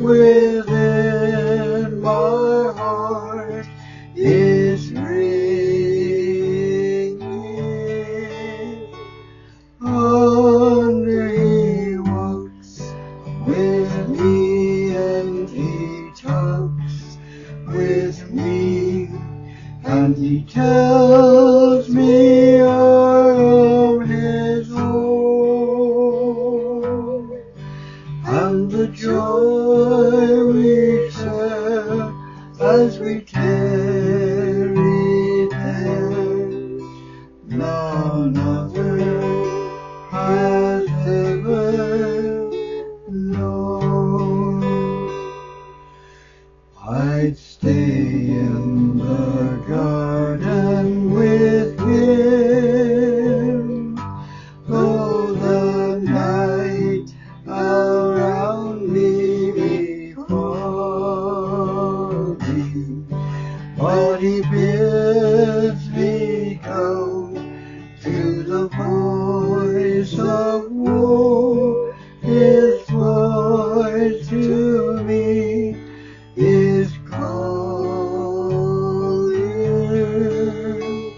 within my heart is ringing. Under he walks with me, and he talks with me, and he tells me I am his own. And the joy we share as we tarry there, none other has ever known. I'd stay in the garden with him, though the night around me be foggy, but he bids me go to the voice of woe. His voice to me is calling.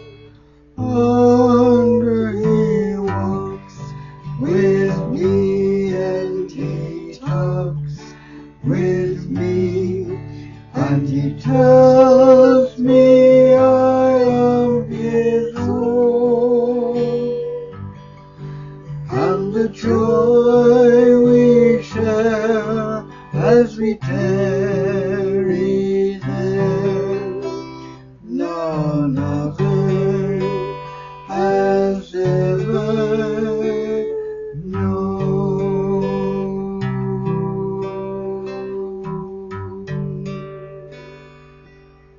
Under he walks with me, and he talks with me, and he tells me I am his own. And the joy we share as we tarry